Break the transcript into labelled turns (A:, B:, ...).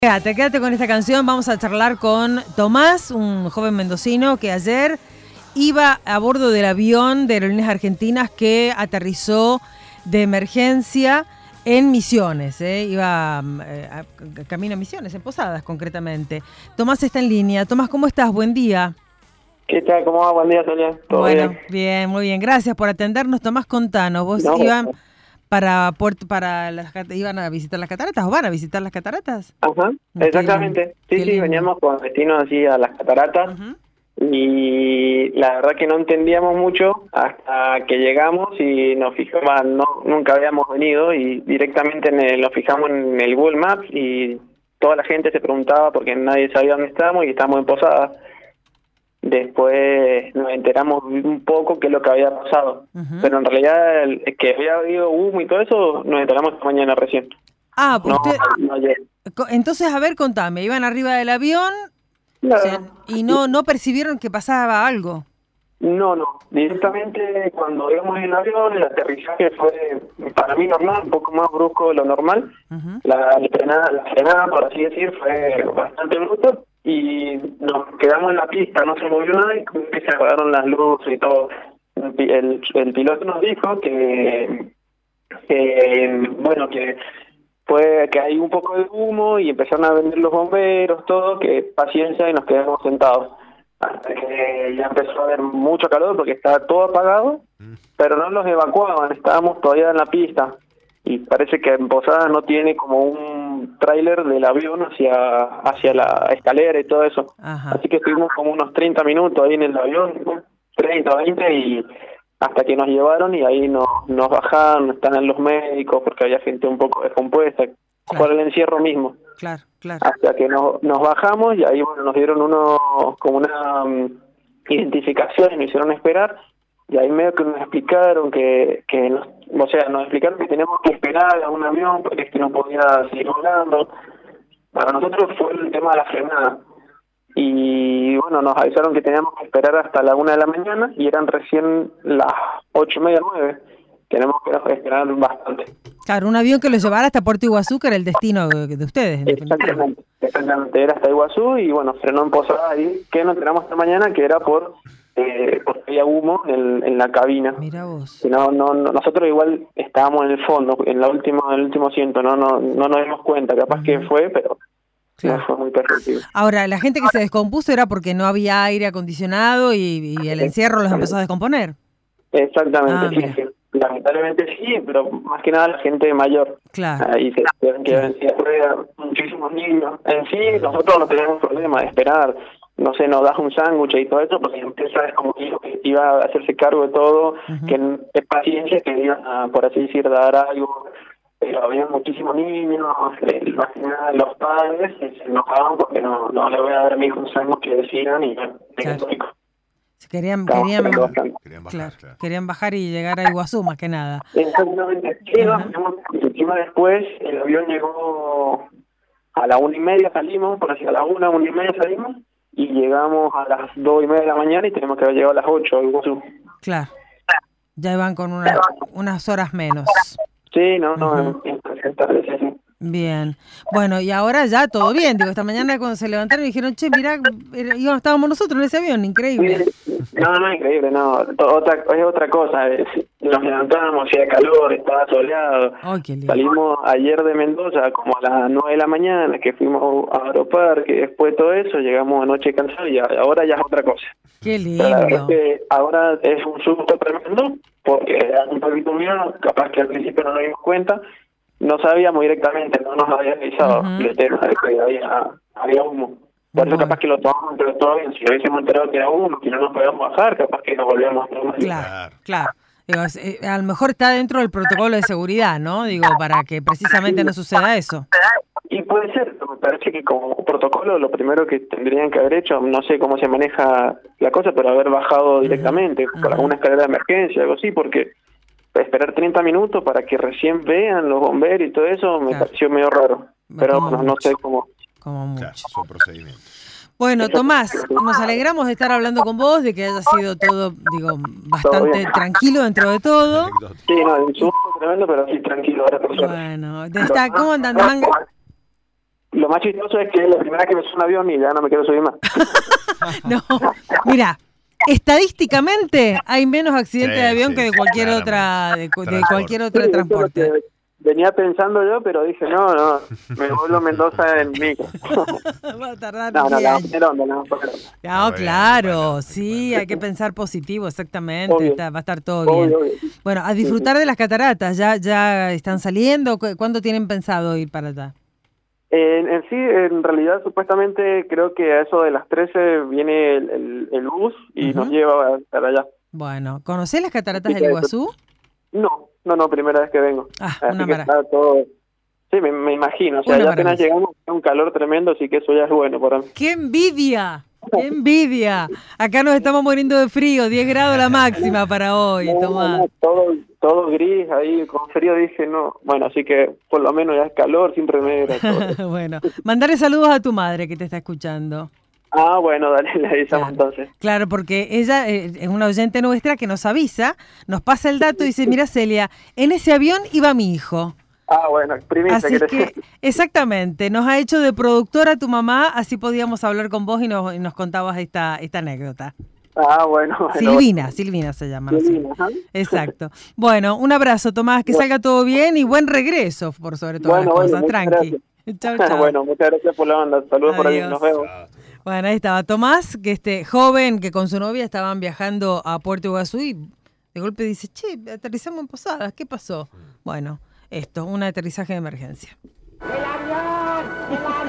A: Quédate con esta canción. Vamos a charlar con Tomás, un joven mendocino que ayer iba a bordo del avión de Aerolíneas Argentinas que aterrizó de emergencia en Misiones. Iba camino a Misiones, en Posadas concretamente. Tomás está en línea. Tomás, ¿cómo estás? Buen día.
B: ¿Qué tal? ¿Cómo va? Buen día, Sonia. ¿Todo bien?
A: Bien, muy bien. Gracias por atendernos. Tomás, contanos. ¿Vos iban iban a visitar las cataratas o van a visitar las cataratas?
B: Ajá, exactamente. Sí, veníamos con destino así a las cataratas. Uh-huh. Y la verdad que no entendíamos mucho hasta que llegamos y nos fijamos, nunca habíamos venido y directamente nos fijamos en el Google Maps y toda la gente se preguntaba porque nadie sabía dónde estábamos y estábamos en Posadas. Después nos enteramos un poco qué es lo que había pasado. Uh-huh. Pero en realidad que había habido humo y todo eso nos enteramos esta mañana recién.
A: Ah, pues no ayer. Entonces, a ver, contame, iban arriba del avión, claro. O sea, y no percibieron que pasaba algo. No,
B: directamente cuando íbamos en el avión, el aterrizaje fue para mí normal, un poco más brusco de lo normal. Uh-huh. La frenada, por así decir, fue bastante brusca. Y nos quedamos en la pista, no se movió nada y se apagaron las luces y todo. El piloto nos dijo que fue que hay un poco de humo y empezaron a venir los bomberos, todo, que paciencia y nos quedamos sentados. Hasta que ya empezó a haber mucho calor porque estaba todo apagado, pero no los evacuaban, estábamos todavía en la pista. Y parece que en Posadas no tiene como un tráiler del avión hacia la escalera y todo eso. Ajá. Así que estuvimos como unos 30 minutos ahí en el avión, 30, 20, y hasta que nos llevaron y ahí nos bajaron, están los médicos porque había gente un poco descompuesta, claro, por el encierro mismo.
A: Claro.
B: Hasta que nos bajamos y ahí nos dieron como una identificación y nos hicieron esperar. Y ahí medio que nos explicaron nos explicaron que teníamos que esperar a un avión porque es que no podía seguir volando. Para nosotros fue el tema de la frenada. Y bueno, nos avisaron que teníamos que esperar hasta la 1 de la mañana y eran recién las 8:30, 9. Tenemos que esperar bastante.
A: Claro, un avión que los llevara hasta Puerto Iguazú, que era el destino de ustedes.
B: Exactamente, era hasta Iguazú y bueno, frenó en Posadas ahí, que nos enteramos esta mañana que era porque había humo en la cabina.
A: Mira vos.
B: Nosotros igual estábamos en el fondo, en el último asiento, no nos dimos cuenta, capaz que fue, pero claro, no fue muy perceptivo.
A: Ahora, la gente que se descompuso era porque no había aire acondicionado y el encierro los empezó a descomponer.
B: Exactamente, sí. Lamentablemente sí, pero más que nada la gente mayor.
A: Claro.
B: Ahí se tienen que vencer muchísimos niños. En sí, nosotros no tenemos problema de esperar. No sé, nos das un sándwich y todo eso, porque usted sabe como que iba a hacerse cargo de todo, uh-huh, que es paciencia, que iban a, por así decir, dar algo. Pero había muchísimos niños, los padres se enojaban porque no le voy a dar a mi hijo un sándwich que decían y bueno,
A: claro. Querían bajar y llegar a Iguazú más que nada.
B: Exactamente. Sí, encima después el avión llegó a la 1:30, salimos, por así a la 1:30 salimos y llegamos a las 2:30 de la mañana y tenemos que haber llegado a las 8 a Iguazú.
A: Claro. Ya iban con unas horas menos.
B: Sí,
A: Uh-huh.
B: Sí.
A: Bien. Bueno, y ahora ya todo bien. Digo, esta mañana cuando se levantaron dijeron, che, mirá, estábamos nosotros en ese avión, increíble.
B: No, increíble, no. Es otra cosa. Nos levantamos, hacía calor, estaba soleado.
A: Oh, qué lindo.
B: Salimos ayer de Mendoza como a las 9 de la mañana, que fuimos a Aeroparque, después todo eso, llegamos anoche cansados y ahora ya es otra cosa.
A: Qué lindo.
B: Pero la verdad es que ahora es un susto tremendo, porque era un poquito mío, capaz que al principio no nos dimos cuenta. No sabíamos directamente, no nos había avisado, uh-huh, el tema de que había humo. Por eso capaz que lo tomamos entre todo bien. Si hubiésemos enterado que era humo, que no nos podíamos bajar, capaz que nos volvíamos a tomar.
A: Claro. Digo, a lo mejor está dentro del protocolo de seguridad, ¿no? Digo, para que precisamente no suceda eso.
B: Y puede ser, me parece que como protocolo lo primero que tendrían que haber hecho, no sé cómo se maneja la cosa, pero haber bajado directamente por alguna escalera de emergencia, algo así, porque esperar 30 minutos para que recién vean los bomberos y todo eso me pareció medio raro. Pero bueno, no sé cómo.
A: Como mucho.
C: Claro, son procedimientos.
A: Bueno, Tomás, nos alegramos de estar hablando con vos, de que haya sido todo, bastante tranquilo dentro de todo.
B: Sí, un susto tremendo, pero sí, tranquilo. Ahora
A: bueno, ¿cómo andan?
B: Lo más chistoso es que la primera vez que me subo a un avión y ya no me quiero subir más.
A: No, mira, estadísticamente hay menos accidentes de avión que de cualquier otra de cualquier otro transporte.
B: Venía pensando yo, pero dije, no, me vuelvo a Mendoza en micro.
A: Va a tardar
B: No,
A: No, claro, sí, hay que pensar positivo, exactamente, va a estar todo bien.
B: Obvio.
A: Bueno, a disfrutar de las cataratas, ¿ya están saliendo? ¿Cuándo tienen pensado ir para allá?
B: En realidad, supuestamente, creo que a eso de las 13 viene el bus y nos lleva para allá.
A: Bueno, ¿conocés las cataratas del Iguazú?
B: No, primera vez que vengo.
A: Una maravilla.
B: Está todo... Sí, me imagino. O sea, ya apenas llegamos, hay un calor tremendo, así que eso ya es bueno para mí.
A: ¡Qué envidia! ¡Qué envidia! Acá nos estamos muriendo de frío, 10 grados la máxima para hoy, Tomás.
B: Todo gris ahí, con frío dije, no. Bueno, así que por lo menos ya es calor, sin remera.
A: Bueno, mandarle saludos a tu madre que te está escuchando.
B: Bueno, dale, le avisamos entonces.
A: Claro, porque ella es una oyente nuestra que nos avisa, nos pasa el dato y dice, mira Celia, en ese avión iba mi hijo.
B: Bueno, primicia.
A: Así que, exactamente, nos ha hecho de productora tu mamá, así podíamos hablar con vos y nos contabas esta anécdota.
B: Bueno.
A: Silvina se llama.
B: Silvina,
A: exacto. Bueno, un abrazo, Tomás, que salga todo bien y buen regreso, por sobre todas las cosas. Tranqui. Chau.
B: Bueno, muchas gracias por la onda. Saludos por ahí, nos vemos.
A: Bueno, ahí estaba Tomás, que joven que con su novia estaban viajando a Puerto Iguazú y de golpe dice, che, aterrizamos en Posadas, ¿qué pasó? Bueno, un aterrizaje de emergencia.
C: ¡El avión!